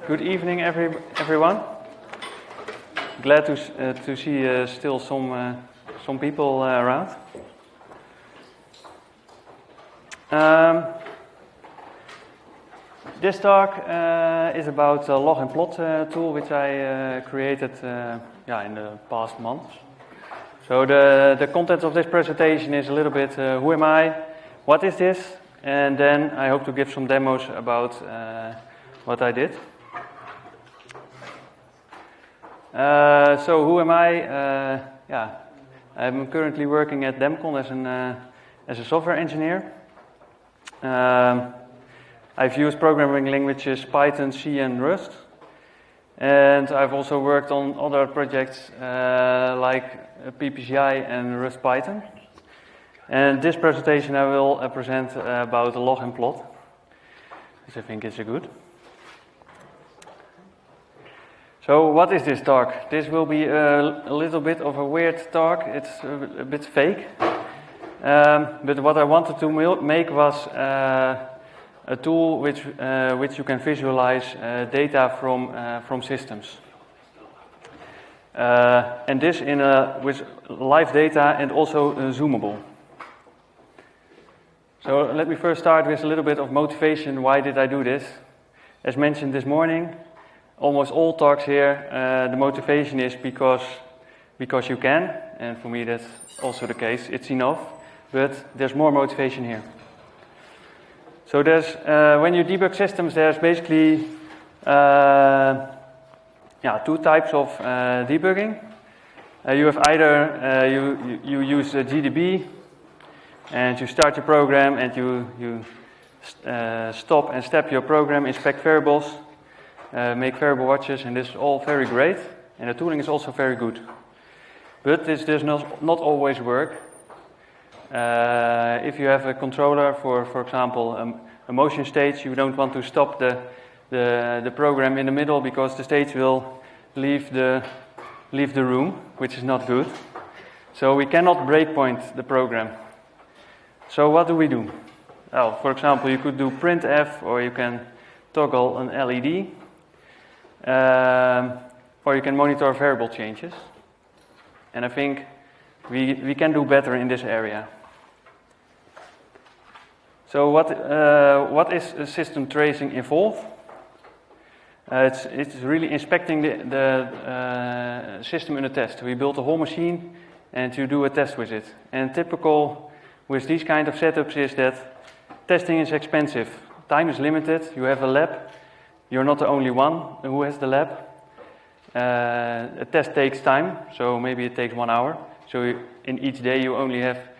Good evening, everyone. Glad to see still some people around. This talk is about the log and plot tool, which I created in the past months. So the content of this presentation is a little bit who am I, what is this, and then I hope to give some demos about what I did. So who am I? I'm currently working at Demcon as a software engineer. I've used programming languages Python, C, and Rust, and I've also worked on other projects like PPCI and Rust Python. And this presentation I will present about the log and plot, which I think is good. So what is this talk? This will be a little bit of a weird talk. It's a bit fake. But what I wanted to make was a tool which you can visualize data from systems. And this with live data and also zoomable. So let me first start with a little bit of motivation. Why did I do this? As mentioned this morning, almost all talks here, the motivation is because you can, and for me that's also the case. It's enough, but there's more motivation here. So there's when you debug systems, there's basically two types of debugging. You have either you use GDB, and you start your program, and you stop and step your program, inspect variables. Make variable watches, and this is all very great, and the tooling is also very good. But this does not always work. If you have a controller for example, a motion stage, you don't want to stop the program in the middle because the stage will leave the room, which is not good. So we cannot breakpoint the program. So what do we do? Well, for example, you could do printf, or you can toggle an LED. Or you can monitor variable changes. And I think we can do better in this area. So what is system tracing involve? It's really inspecting the system in a test. We built a whole machine and you do a test with it. And typical with these kind of setups is that testing is expensive. Time is limited. You have a lab. You're not the only one who has the lab. A test takes time, so maybe it takes 1 hour. So in each day you only have